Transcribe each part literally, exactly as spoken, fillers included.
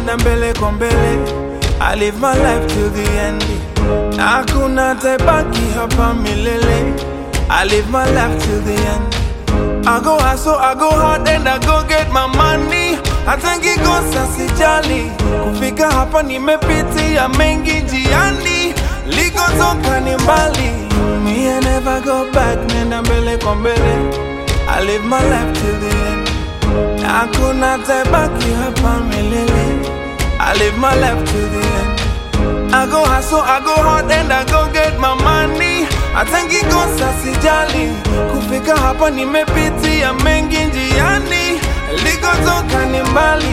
nenda mbele kwa mbele. I live my life till the end. Hakuna tabaki hapa milele. I live my life till the end. I go hustle, I go hard and I go get my money. Hatangi kosa sijali, kufika hapa nimepitia mengi njiani. Likotoka ni mbali. Me I never go back, nenda mbele kwa mbele. I live my life till the end. Hakuna tabaki hapa milele. I live my life till the end. I go hustle, I go hard and I go get my money. Hatangi kosa sijali, kufika hapa nimepitia mengi njiani. Likotoka ni mbali.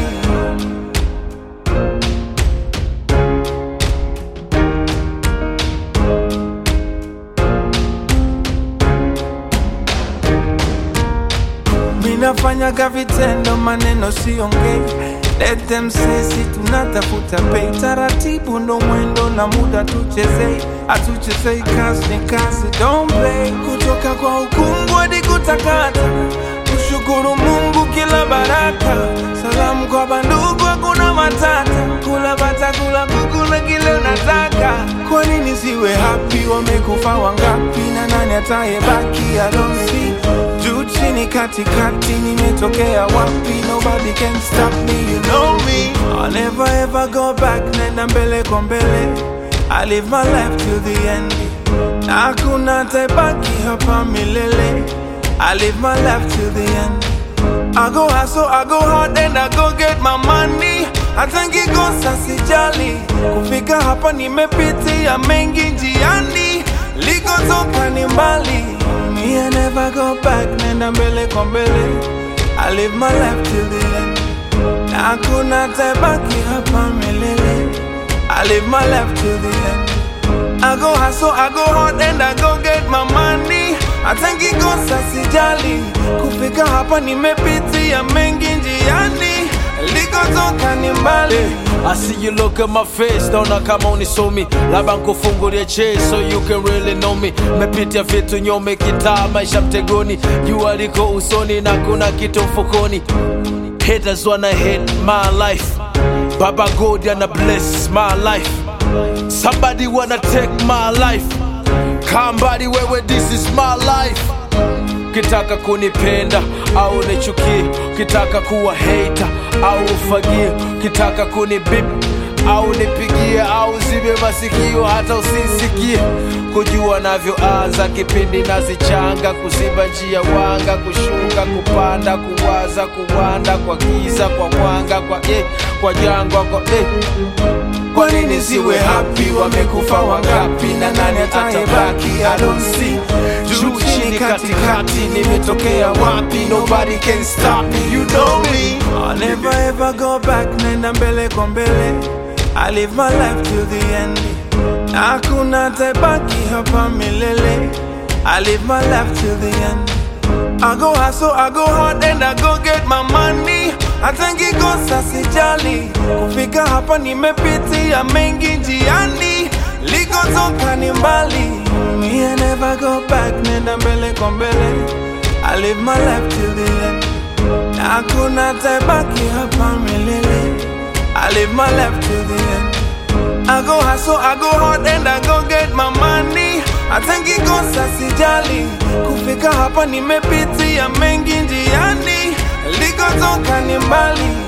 Minafanya vitendo, maneno siongei. Let them say si tunatafuta pay. Taratibu ndo mwendo na muda tuchezei. Atuchezei kazi ni kazi, don't play. Kutoka kwa hukumu hadi kutakata, kushukuru Mungu kila baraka. Salamu kwa bandugu hakuna matata. Kula bata kula buku na kile unataka. Kwa nini siwe happy, wamekufa wangapi? Na nani atayebaki, I don't see. Juu chini katikati nimetokea wapi? Nobody can stop me, you know me. I'll never ever go back, nenda mbele kwa mbele. I live my life till the end. Hakuna tabaki hapa milele. I live my life till the end. I go hustle, I go hard and I go get my money. Hatangi kosa sijali, kufika hapa nimepitia mengi njiani. Likotoka ni mbali. Me I never go back, nenda mbele kwa mbele. I live my life till the end. Hakuna tabaki hapa milele. I live my life till the end. I go hustle, I go hard and I go get my money. Hatangi kosa sijali, kufika hapa nimepitia mengi njiani. Likotoka ni mbali. I see you look at my face, naona kama unisomi. Labda nkufungulie chase so you can really know me. Mepitia vitu nyome, kitaa maisha mtegoni. Jua liko usoni na kuna kitu mfukoni. Haters wanna hate my life, Baba God ana bless my life. Somebody wanna take my life. Kambadi wewe, this is my life. Kitaka kunipenda au nichukie, kitaka kuwa hater au ufagie, kitaka kunibip au nipigie au zibe masikio hata usisikie. Kujua navyoanza kipindi nazichanga, kuziba njia wanga, kushuka kupanda, kuwaza kuwanda, kwa giza kwa mwanga, kwa eh, kwa jangwa kwa eh. Kwa nini siwe happy, wamekufa wangapi? Na nani atayebaki, I don't see. Juu chini katikati nimetokea wapi? Nobody can stop me, you know me. I'll never ever go back, nenda mbele kwa mbele. I live my life till the end. Hakuna tabaki hapa milele. I live my life till the end. I go hustle, I go hard and I go get my money. Hatangi kosa sijali, kufika hapa nimepitia mengi njiani. Likotoka ni mbali. Me I never go back, nenda mbele kwa mbele. I live my life till the end. Hakuna tabaki hapa milele. I live my life till the end. I go hustle, I go hard and I go get my money. Hatangi kosa sijali, kufika hapa nimepitia mengi njiani. Likotoka ni mbali.